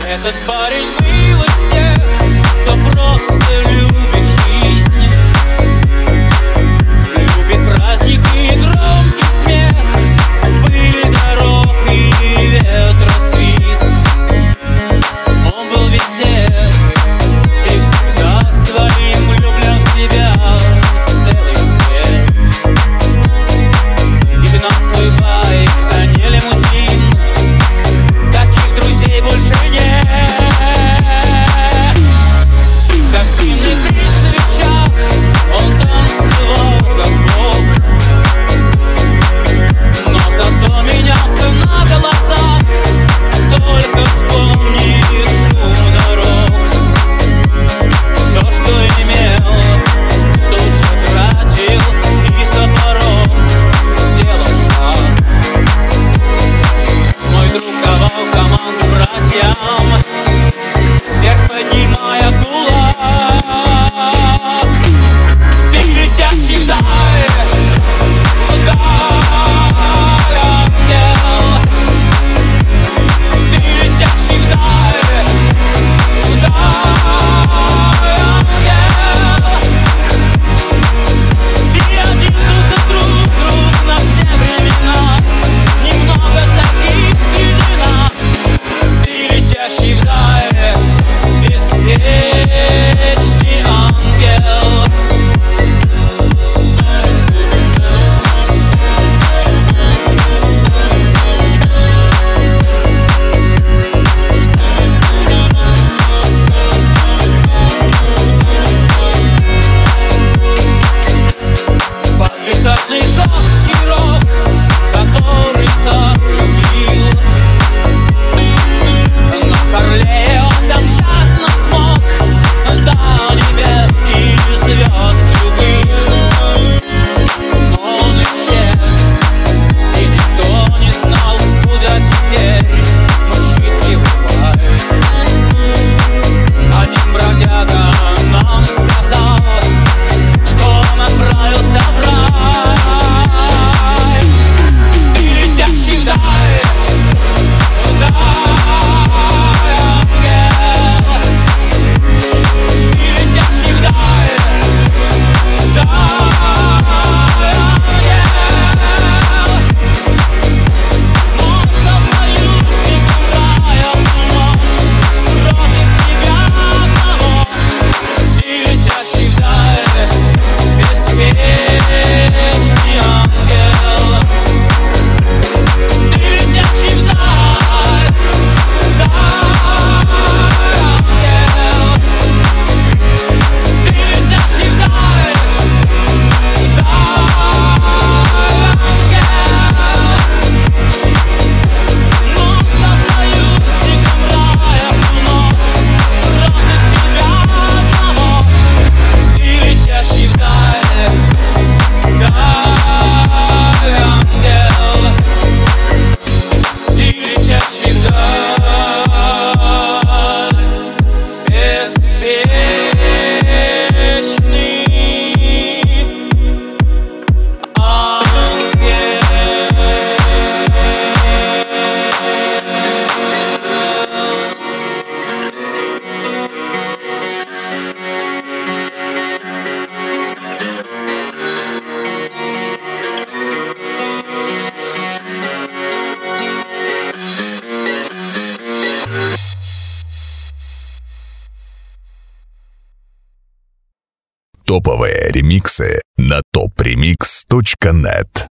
Этот парень был из тех, кто просто любит жизнь, любит праздники и громкий смех, пыль дорог и ветросвист. Он был везде и всегда своим влюблен в себя целый свет. И гнал свой байк, а не лимузин. Таких друзей больше нет. Как в дымных свечах он танцевал как бог, но зато менялся на глазах. Только вспомнит шум дорог. Все, что имел, тут же тратил и за порог сделал шаг. Мой друг давал команду братьям, вверх поднимая кулак. Ты летящий вдаль, вдаль, ангел. Ты летящий вдаль, вдаль, ангел. И один друг на все времена. Немного таких среди нас. Ты летящий вдаль, беспечный ангел. Подлетательный жесткий рок, который так любил. Но в Харлее он домчать не смог до небес и звезд любых. Но он исчез, и никто не знал, куда теперь мчит его байк. Один бродяга нам сказал, что он отправился в рай. Ты летящий вдаль, вдаль, ангел. Ты летящий вдаль, вдаль, ангел. Но союзником рая в ту ночь против тебя одного. Ты летящий вдаль, беспечный ангел. Ты летящий вдаль, вдаль, ангел. Ты летящий вдаль, вдаль, ангел. Но со союзником рая в ту ночь против тебя одного. Ты летящий вдаль, вдаль, ангел. Ты летящий вдаль, беспечный ангел. Топовые ремиксы на topremix.net.